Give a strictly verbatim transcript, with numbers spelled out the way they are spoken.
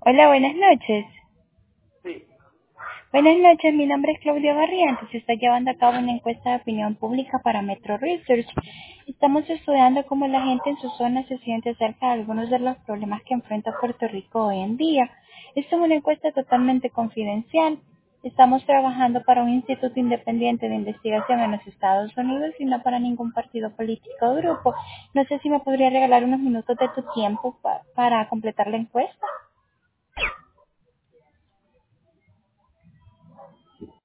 Hola, buenas noches. Sí. Buenas noches, mi nombre es Claudia Barrientos. Se está llevando a cabo una encuesta de opinión pública para Metro Research. Estamos estudiando cómo la gente en su zona se siente acerca de algunos de los problemas que enfrenta Puerto Rico hoy en día. Esta es una encuesta totalmente confidencial. Estamos trabajando para un instituto independiente de investigación en los Estados Unidos y no para ningún partido político o grupo. No sé si me podría regalar unos minutos de tu tiempo pa- para completar la encuesta.